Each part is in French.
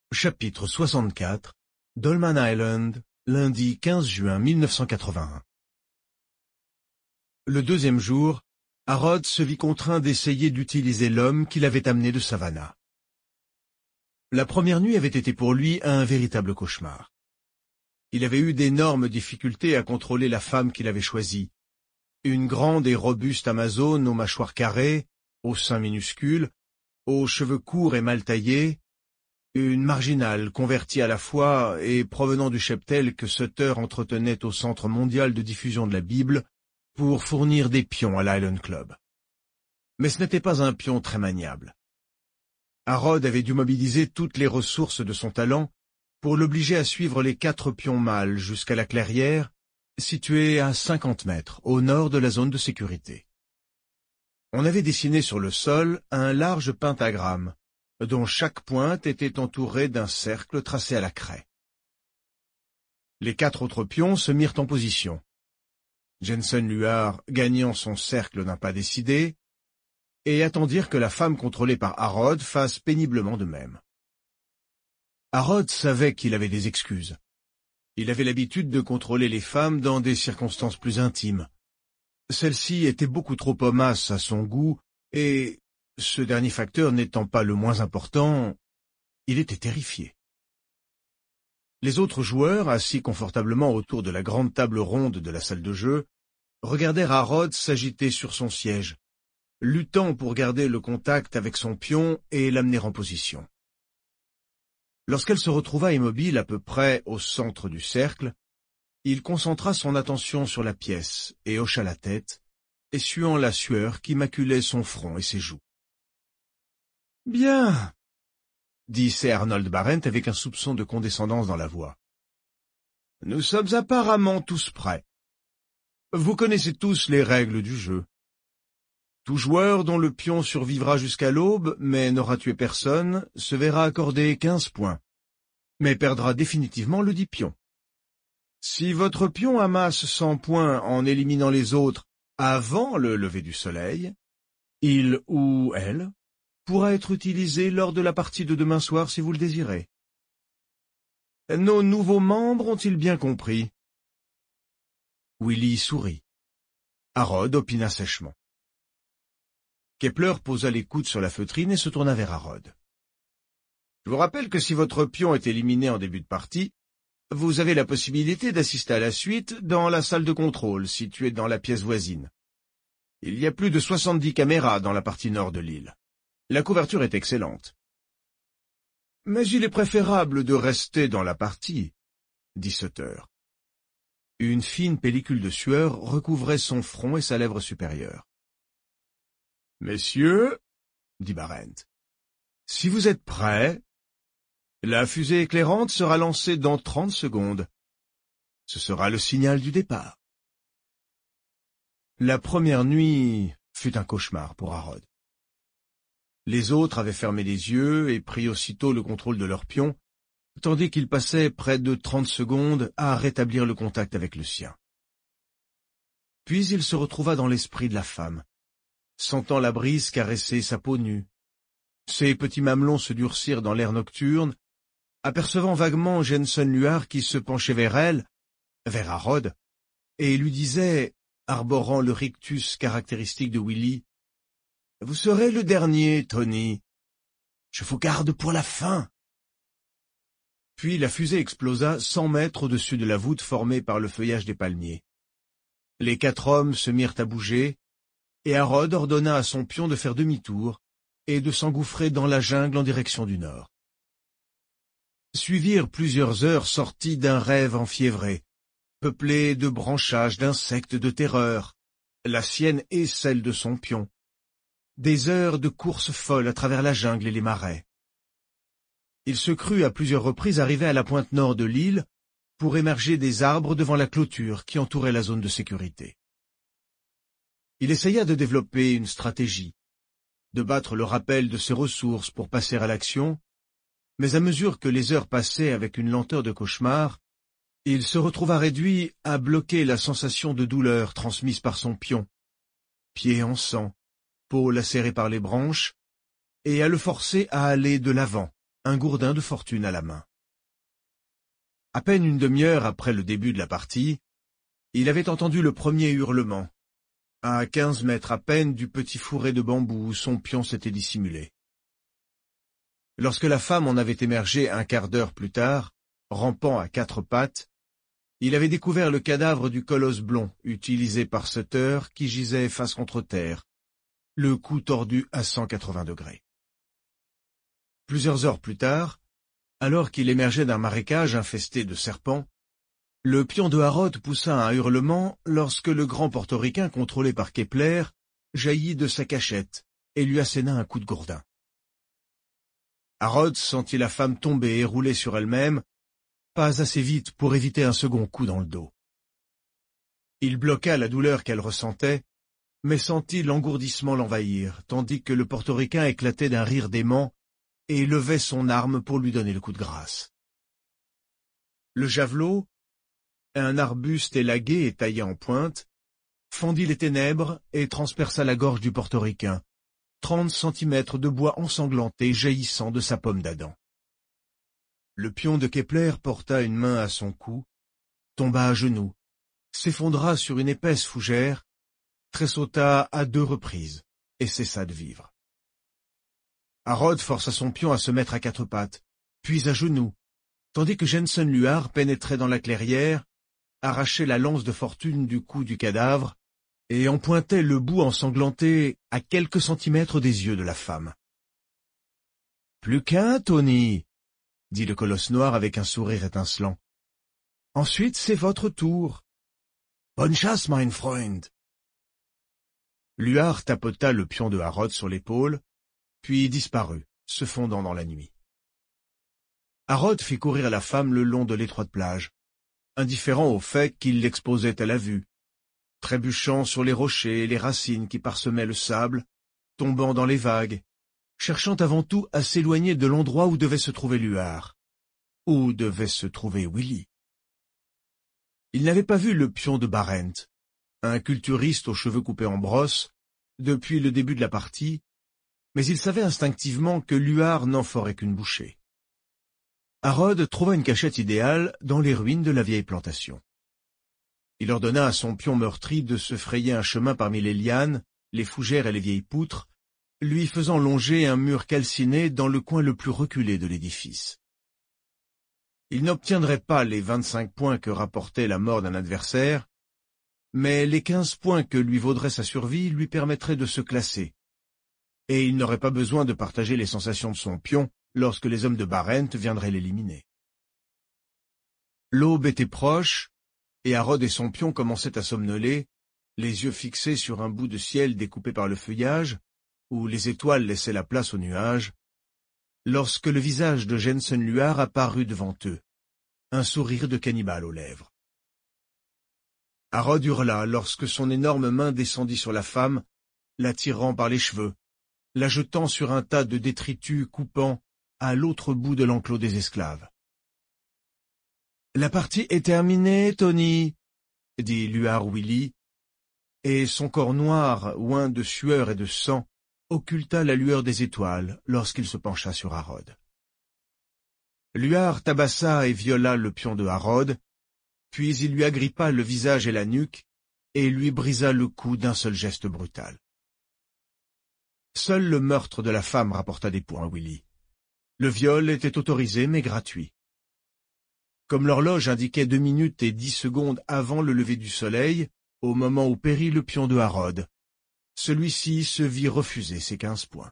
Chapitre 64 Dolman Island, lundi 15 juin 1981. Le deuxième jour, Harrod se vit contraint d'essayer d'utiliser l'homme qu'il avait amené de Savannah. La première nuit avait été pour lui un véritable cauchemar. Il avait eu d'énormes difficultés à contrôler la femme qu'il avait choisie. Une grande et robuste Amazone aux mâchoires carrées, aux seins minuscules, aux cheveux courts et mal taillés, une marginale convertie à la foi et provenant du cheptel que Sutter entretenait au Centre mondial de diffusion de la Bible pour fournir des pions à l'Island Club. Mais ce n'était pas un pion très maniable. Harrod avait dû mobiliser toutes les ressources de son talent pour l'obliger à suivre les 4 pions mâles jusqu'à la clairière, située à 50 mètres au nord de la zone de sécurité. On avait dessiné sur le sol un large pentagramme, dont chaque pointe était entourée d'un cercle tracé à la craie. Les 4 autres pions se mirent en position. Jensen Luard gagnant son cercle d'un pas décidé, et attendirent que la femme contrôlée par Harrod fasse péniblement de même. Harrod savait qu'il avait des excuses. Il avait l'habitude de contrôler les femmes dans des circonstances plus intimes. Celle-ci était beaucoup trop hommasse à son goût, et, ce dernier facteur n'étant pas le moins important, il était terrifié. Les autres joueurs, assis confortablement autour de la grande table ronde de la salle de jeu, regardèrent Harrod s'agiter sur son siège, luttant pour garder le contact avec son pion et l'amener en position. Lorsqu'elle se retrouva immobile à peu près au centre du cercle, il concentra son attention sur la pièce et hocha la tête, essuyant la sueur qui maculait son front et ses joues. « Bien, » dit Sir Arnold Barrent avec un soupçon de condescendance dans la voix. « Nous sommes apparemment tous prêts. Vous connaissez tous les règles du jeu. Tout joueur dont le pion survivra jusqu'à l'aube, mais n'aura tué personne, se verra accorder 15 points, mais perdra définitivement le 10 pions. Si votre pion amasse 100 points en éliminant les autres avant le lever du soleil, il ou elle pourra être utilisé lors de la partie de demain soir si vous le désirez. Nos nouveaux membres ont-ils bien compris? » Willy sourit. Harrod opina sèchement. Kepler posa les coudes sur la feutrine et se tourna vers Harrod. « Je vous rappelle que si votre pion est éliminé en début de partie, vous avez la possibilité d'assister à la suite dans la salle de contrôle située dans la pièce voisine. Il y a plus de 70 caméras dans la partie nord de l'île. La couverture est excellente. Mais il est préférable de rester dans la partie, dit Sutter. Une fine pellicule de sueur recouvrait son front et sa lèvre supérieure. Messieurs, dit Barrent, si vous êtes prêts, la fusée éclairante sera lancée dans 30 secondes. Ce sera le signal du départ. La première nuit fut un cauchemar pour Harrod. Les autres avaient fermé les yeux et pris aussitôt le contrôle de leur pion, tandis qu'il passait près de 30 secondes à rétablir le contact avec le sien. Puis il se retrouva dans l'esprit de la femme, sentant la brise caresser sa peau nue. Ses petits mamelons se durcirent dans l'air nocturne, apercevant vaguement Jensen Luard qui se penchait vers elle, vers Harrod, et lui disait, arborant le rictus caractéristique de Willy, « Vous serez le dernier, Tony. Je vous garde pour la fin. » Puis la fusée explosa 100 mètres au-dessus de la voûte formée par le feuillage des palmiers. Les 4 hommes se mirent à bouger, et Harrod ordonna à son pion de faire demi-tour et de s'engouffrer dans la jungle en direction du nord. Suivirent plusieurs heures sorties d'un rêve enfiévré, peuplé de branchages d'insectes de terreur, la sienne et celle de son pion, des heures de course folle à travers la jungle et les marais. Il se crut à plusieurs reprises arrivé à la pointe nord de l'île pour émerger des arbres devant la clôture qui entourait la zone de sécurité. Il essaya de développer une stratégie, de battre le rappel de ses ressources pour passer à l'action, mais à mesure que les heures passaient avec une lenteur de cauchemar, il se retrouva réduit à bloquer la sensation de douleur transmise par son pion, pied en sang, peau lacérée par les branches, et à le forcer à aller de l'avant, un gourdin de fortune à la main. À peine une demi-heure après le début de la partie, il avait entendu le premier hurlement, à 15 mètres à peine du petit fourré de bambou où son pion s'était dissimulé. Lorsque la femme en avait émergé un quart d'heure plus tard, rampant à quatre pattes, il avait découvert le cadavre du colosse blond utilisé par Sutter qui gisait face contre terre, le cou tordu à 180 degrés. Plusieurs heures plus tard, alors qu'il émergeait d'un marécage infesté de serpents, le pion de Harrod poussa un hurlement lorsque le grand portoricain contrôlé par Kepler jaillit de sa cachette et lui asséna un coup de gourdin. Harrod sentit la femme tomber et rouler sur elle-même, pas assez vite pour éviter un second coup dans le dos. Il bloqua la douleur qu'elle ressentait, mais sentit l'engourdissement l'envahir, tandis que le portoricain éclatait d'un rire dément et levait son arme pour lui donner le coup de grâce. Le javelot, un arbuste élagué et taillé en pointe, fendit les ténèbres et transperça la gorge du portoricain, 30 centimètres de bois ensanglanté jaillissant de sa pomme d'Adam. Le pion de Kepler porta une main à son cou, tomba à genoux, s'effondra sur une épaisse fougère, tressauta à 2 reprises et cessa de vivre. Harrod força son pion à se mettre à 4 pattes, puis à genoux, tandis que Jensen Luard pénétrait dans la clairière, arrachait la lance de fortune du cou du cadavre et en pointait le bout ensanglanté à quelques centimètres des yeux de la femme. « Plus qu'un, Tony !» dit le colosse noir avec un sourire étincelant. « Ensuite, c'est votre tour. Bonne chasse, mein Freund !» Luard tapota le pion de Harrod sur l'épaule, puis disparut, se fondant dans la nuit. Harrod fit courir la femme le long de l'étroite plage, indifférent au fait qu'il l'exposait à la vue, trébuchant sur les rochers et les racines qui parsemaient le sable, tombant dans les vagues, cherchant avant tout à s'éloigner de l'endroit où devait se trouver Luard, où devait se trouver Willy. Il n'avait pas vu le pion de Barent, un culturiste aux cheveux coupés en brosse, depuis le début de la partie, mais il savait instinctivement que Luard n'en ferait qu'une bouchée. Harrod trouva une cachette idéale dans les ruines de la vieille plantation. Il ordonna à son pion meurtri de se frayer un chemin parmi les lianes, les fougères et les vieilles poutres, lui faisant longer un mur calciné dans le coin le plus reculé de l'édifice. Il n'obtiendrait pas les 25 points que rapportait la mort d'un adversaire, mais les 15 points que lui vaudrait sa survie lui permettraient de se classer, et il n'aurait pas besoin de partager les sensations de son pion lorsque les hommes de Barent viendraient l'éliminer. L'aube était proche, et Harrod et son pion commençaient à somnoler, les yeux fixés sur un bout de ciel découpé par le feuillage, où les étoiles laissaient la place aux nuages, lorsque le visage de Jensen Luard apparut devant eux, un sourire de cannibale aux lèvres. Harrod hurla lorsque son énorme main descendit sur la femme, la tirant par les cheveux, la jetant sur un tas de détritus coupants à l'autre bout de l'enclos des esclaves. « La partie est terminée, Tony, » dit Luard Willy, et son corps noir, oint de sueur et de sang, occulta la lueur des étoiles lorsqu'il se pencha sur Harrod. Luard tabassa et viola le pion de Harrod, puis il lui agrippa le visage et la nuque, et lui brisa le cou d'un seul geste brutal. Seul le meurtre de la femme rapporta des points à Willy. Le viol était autorisé mais gratuit. Comme l'horloge indiquait 2 minutes et 10 secondes avant le lever du soleil, au moment où périt le pion de Harrod, celui-ci se vit refuser ses 15 points.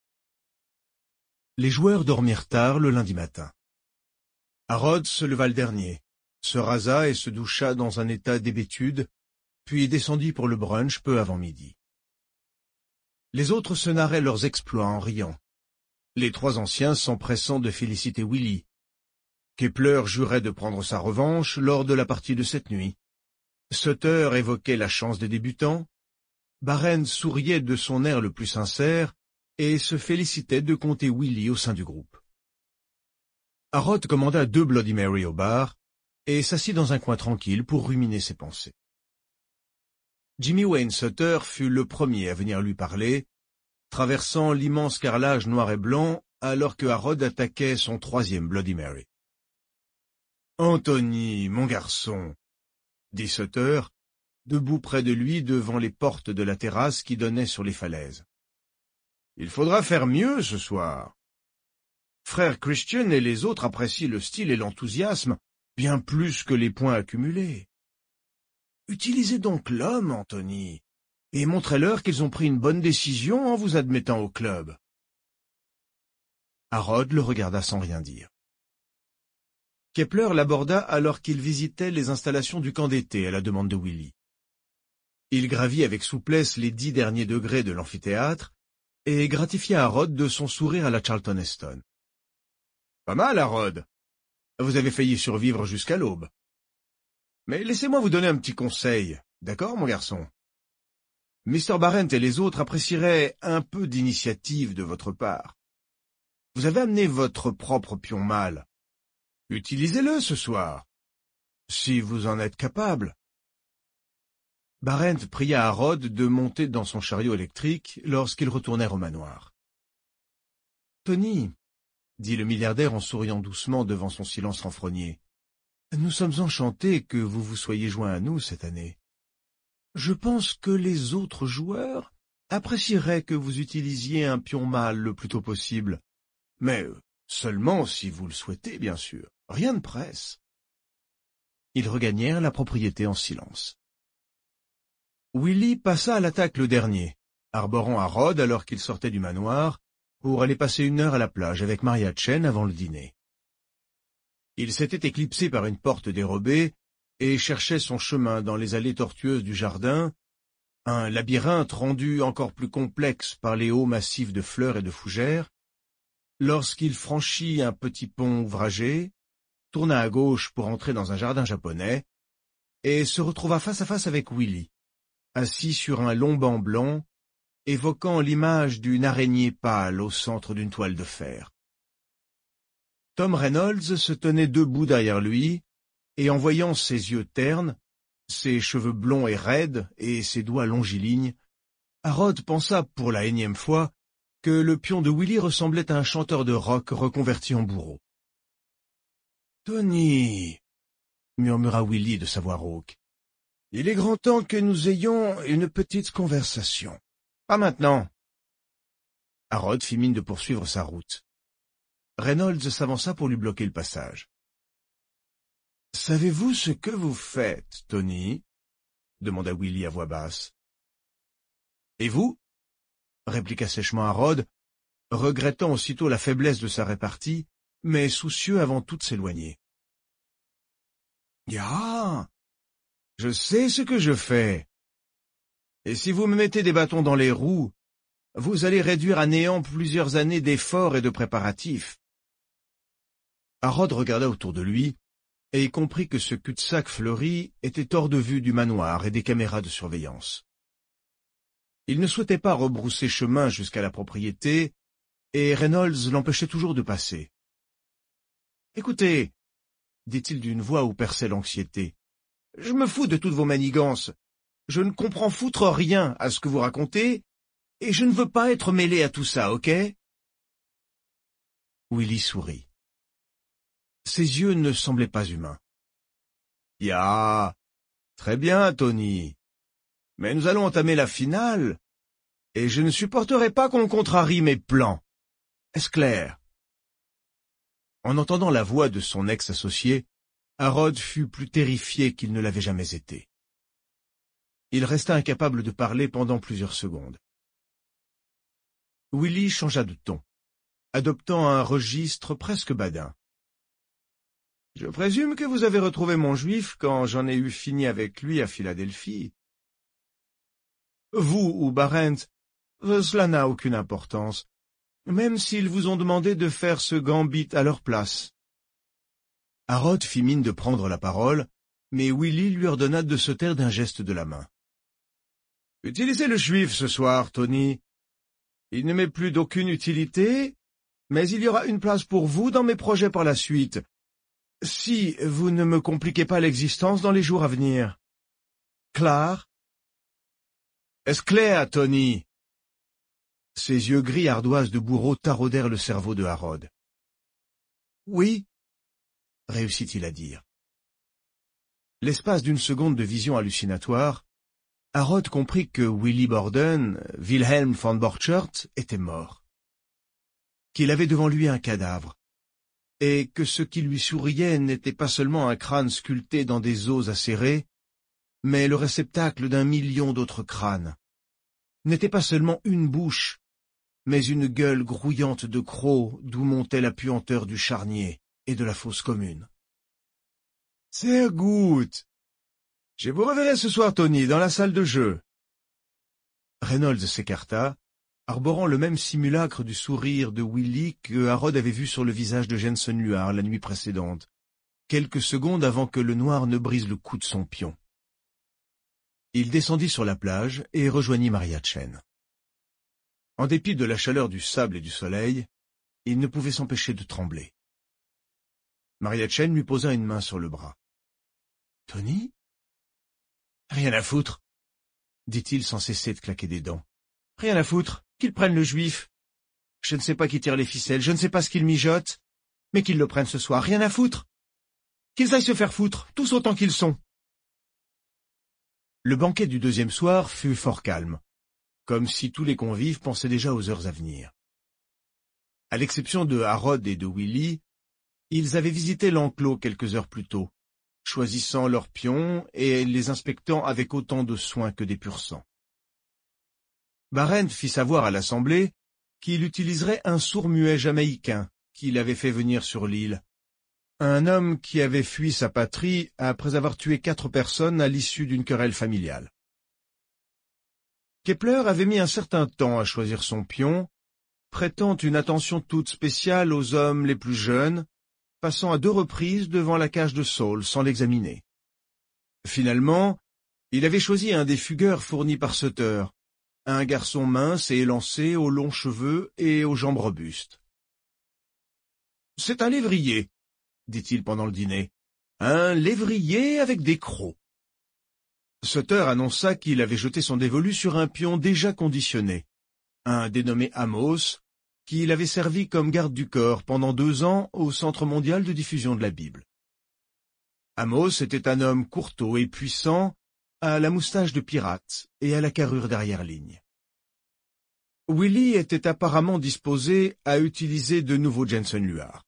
Les joueurs dormirent tard le lundi matin. Harrod se leva le dernier, se rasa et se doucha dans un état d'hébétude, puis descendit pour le brunch peu avant midi. Les autres se narraient leurs exploits en riant, les 3 anciens s'empressant de féliciter Willy. Kepler jurait de prendre sa revanche lors de la partie de cette nuit. Sutter évoquait la chance des débutants, Barent souriait de son air le plus sincère et se félicitait de compter Willy au sein du groupe. Harrod commanda 2 Bloody Mary au bar et s'assit dans un coin tranquille pour ruminer ses pensées. Jimmy Wayne Sutter fut le premier à venir lui parler, traversant l'immense carrelage noir et blanc alors que Harrod attaquait son troisième Bloody Mary. « Anthony, mon garçon !» dit Sutter, debout près de lui devant les portes de la terrasse qui donnaient sur les falaises. « Il faudra faire mieux ce soir. Frère Christian et les autres apprécient le style et l'enthousiasme bien plus que les points accumulés. Utilisez donc l'homme, Anthony, et montrez-leur qu'ils ont pris une bonne décision en vous admettant au club. » Harrod le regarda sans rien dire. Kepler l'aborda alors qu'il visitait les installations du camp d'été à la demande de Willy. Il gravit avec souplesse les 10 derniers degrés de l'amphithéâtre et gratifia Harrod de son sourire à la Charlton Heston. « Pas mal, Harrod. Vous avez failli survivre jusqu'à l'aube. Mais laissez-moi vous donner un petit conseil, d'accord, mon garçon? Mr. Barrent et les autres apprécieraient un peu d'initiative de votre part. Vous avez amené votre propre pion mâle. Utilisez-le ce soir, si vous en êtes capable. » Barrent pria Harrod de monter dans son chariot électrique lorsqu'ils retournèrent au manoir. « Tony, » dit le milliardaire en souriant doucement devant son silence renfrogné, « nous sommes enchantés que vous vous soyez joints à nous cette année. Je pense que les autres joueurs apprécieraient que vous utilisiez un pion mâle le plus tôt possible, mais seulement si vous le souhaitez, bien sûr. Rien ne presse. » Ils regagnèrent la propriété en silence. Willy passa à l'attaque le dernier, arborant Harrod alors qu'il sortait du manoir pour aller passer 1 heure à la plage avec Maria Chen avant le dîner. Il s'était éclipsé par une porte dérobée et cherchait son chemin dans les allées tortueuses du jardin, un labyrinthe rendu encore plus complexe par les hauts massifs de fleurs et de fougères, lorsqu'il franchit un petit pont ouvragé, tourna à gauche pour entrer dans un jardin japonais, et se retrouva face à face avec Willy, assis sur un long banc blanc, évoquant l'image d'une araignée pâle au centre d'une toile de fer. Tom Reynolds se tenait debout derrière lui, et en voyant ses yeux ternes, ses cheveux blonds et raides et ses doigts longilignes, Harrod pensa pour la énième fois que le pion de Willy ressemblait à un chanteur de rock reconverti en bourreau. « Tony, » murmura Willy de sa voix rauque, « il est grand temps que nous ayons une petite conversation. »« Pas maintenant. » Harrod fit mine de poursuivre sa route. Reynolds s'avança pour lui bloquer le passage. « Savez-vous ce que vous faites, Tony ?» demanda Willy à voix basse. « Et vous ?» répliqua sèchement Harrod, regrettant aussitôt la faiblesse de sa répartie, mais soucieux avant tout de s'éloigner. « Ya, je sais ce que je fais. Et si vous me mettez des bâtons dans les roues, vous allez réduire à néant plusieurs années d'efforts et de préparatifs. » Harrod regarda autour de lui et comprit que ce cul-de-sac fleuri était hors de vue du manoir et des caméras de surveillance. Il ne souhaitait pas rebrousser chemin jusqu'à la propriété, et Reynolds l'empêchait toujours de passer. « Écoutez, » dit-il d'une voix où perçait l'anxiété, « je me fous de toutes vos manigances. Je ne comprends foutre rien à ce que vous racontez, et je ne veux pas être mêlé à tout ça, ok ?» Willy sourit. Ses yeux ne semblaient pas humains. « Ya, très bien, Tony. Mais nous allons entamer la finale, et je ne supporterai pas qu'on contrarie mes plans. Est-ce clair ?» En entendant la voix de son ex-associé, Harrod fut plus terrifié qu'il ne l'avait jamais été. Il resta incapable de parler pendant plusieurs secondes. Willy changea de ton, adoptant un registre presque badin. « Je présume que vous avez retrouvé mon juif quand j'en ai eu fini avec lui à Philadelphie. Vous ou Barrent, cela n'a aucune importance, même s'ils vous ont demandé de faire ce gambit à leur place. » Harrod fit mine de prendre la parole, mais Willy lui ordonna de se taire d'un geste de la main. « Utilisez le juif ce soir, Tony. Il ne m'est plus d'aucune utilité, mais il y aura une place pour vous dans mes projets par la suite, si vous ne me compliquez pas l'existence dans les jours à venir. Clair? Est-ce clair, Tony? Ses yeux gris ardoises de bourreau taraudèrent le cerveau de Harrod. « Oui, » réussit-il à dire. L'espace d'une seconde de vision hallucinatoire, Harrod comprit que Willy Borden, Wilhelm von Borchert, était mort. Qu'il avait devant lui un cadavre, et que ce qui lui souriait n'était pas seulement un crâne sculpté dans des os acérés, mais le réceptacle d'un million d'autres crânes. N'était pas seulement une bouche, mais une gueule grouillante de crocs d'où montait la puanteur du charnier et de la fosse commune. « Sehr gut. Je vous reverrai ce soir, Tony, dans la salle de jeu. » Reynolds s'écarta, arborant le même simulacre du sourire de Willy que Harrod avait vu sur le visage de Jensen Luard la nuit précédente, quelques secondes avant que le noir ne brise le cou de son pion. Il descendit sur la plage et rejoignit Maria Chen. En dépit de la chaleur du sable et du soleil, il ne pouvait s'empêcher de trembler. Maria Chen lui posa une main sur le bras. « Tony ?»« Rien à foutre, » dit-il sans cesser de claquer des dents. « Rien à foutre, qu'ils prennent le juif. Je ne sais pas qui tire les ficelles, je ne sais pas ce qu'ils mijotent, mais qu'ils le prennent ce soir, rien à foutre. Qu'ils aillent se faire foutre, tous autant qu'ils sont. » Le banquet du deuxième soir fut fort calme, comme si tous les convives pensaient déjà aux heures à venir. À l'exception de Harrod et de Willy, ils avaient visité l'enclos quelques heures plus tôt, choisissant leurs pions et les inspectant avec autant de soin que des pur-sang. Barent fit savoir à l'assemblée qu'il utiliserait un sourd-muet jamaïcain qu'il avait fait venir sur l'île, un homme qui avait fui sa patrie après avoir tué 4 personnes à l'issue d'une querelle familiale. Kepler avait mis un certain temps à choisir son pion, prêtant une attention toute spéciale aux hommes les plus jeunes, passant à 2 reprises devant la cage de Saul sans l'examiner. Finalement, il avait choisi un des fugueurs fournis par Sutter, un garçon mince et élancé aux longs cheveux et aux jambes robustes. « C'est un lévrier, » dit-il pendant le dîner. « Un lévrier avec des crocs. » Sutter annonça qu'il avait jeté son dévolu sur un pion déjà conditionné, un dénommé Amos, qui l'avait servi comme garde du corps pendant 2 ans au Centre mondial de diffusion de la Bible. Amos était un homme courtois et puissant, à la moustache de pirate et à la carrure d'arrière-ligne. Willy était apparemment disposé à utiliser de nouveaux Jensen Luard.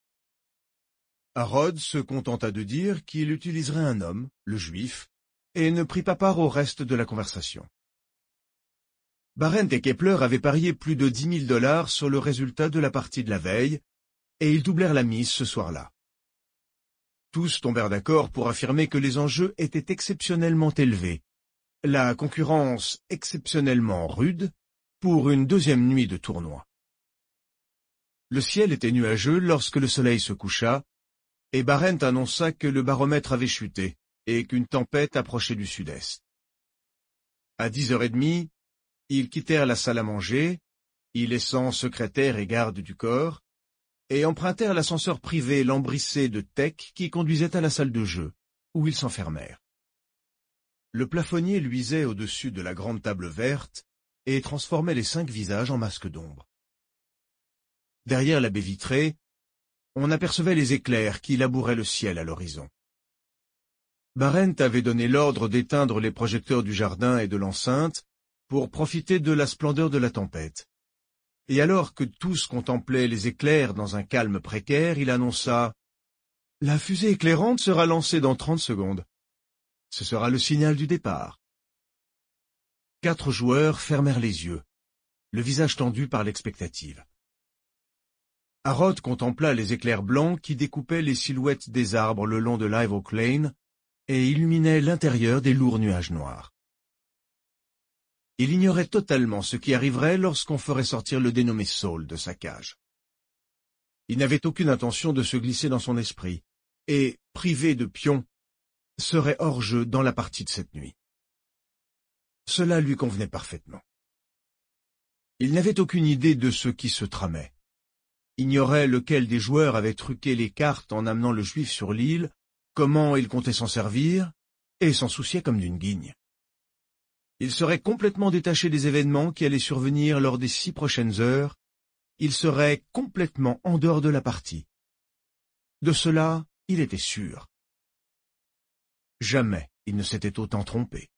Harrod se contenta de dire qu'il utiliserait un homme, le juif, et ne prit pas part au reste de la conversation. Barent et Kepler avaient parié plus de $10 000 sur le résultat de la partie de la veille, et ils doublèrent la mise ce soir-là. Tous tombèrent d'accord pour affirmer que les enjeux étaient exceptionnellement élevés, la concurrence exceptionnellement rude, pour une 2e nuit de tournoi. Le ciel était nuageux lorsque le soleil se coucha, et Barent annonça que le baromètre avait chuté et qu'une tempête approchait du sud-est. À 10h30, ils quittèrent la salle à manger, y laissant secrétaire et garde du corps, et empruntèrent l'ascenseur privé lambrissé de teck qui conduisait à la salle de jeu, où ils s'enfermèrent. Le plafonnier luisait au-dessus de la grande table verte et transformait les 5 visages en masques d'ombre. Derrière la baie vitrée, on apercevait les éclairs qui labouraient le ciel à l'horizon. Barent avait donné l'ordre d'éteindre les projecteurs du jardin et de l'enceinte pour profiter de la splendeur de la tempête. Et alors que tous contemplaient les éclairs dans un calme précaire, il annonça « La fusée éclairante sera lancée dans 30 secondes. Ce sera le signal du départ. » 4 joueurs fermèrent les yeux, le visage tendu par l'expectative. Harrod contempla les éclairs blancs qui découpaient les silhouettes des arbres le long de Live Oak Lane et illuminaient l'intérieur des lourds nuages noirs. Il ignorait totalement ce qui arriverait lorsqu'on ferait sortir le dénommé Saul de sa cage. Il n'avait aucune intention de se glisser dans son esprit, et, privé de pion, serait hors jeu dans la partie de cette nuit. Cela lui convenait parfaitement. Il n'avait aucune idée de ce qui se tramait. Ignorait lequel des joueurs avait truqué les cartes en amenant le juif sur l'île, comment il comptait s'en servir, et s'en souciait comme d'une guigne. Il serait complètement détaché des événements qui allaient survenir lors des 6 prochaines heures. Il serait complètement en dehors de la partie. De cela, il était sûr. Jamais il ne s'était autant trompé.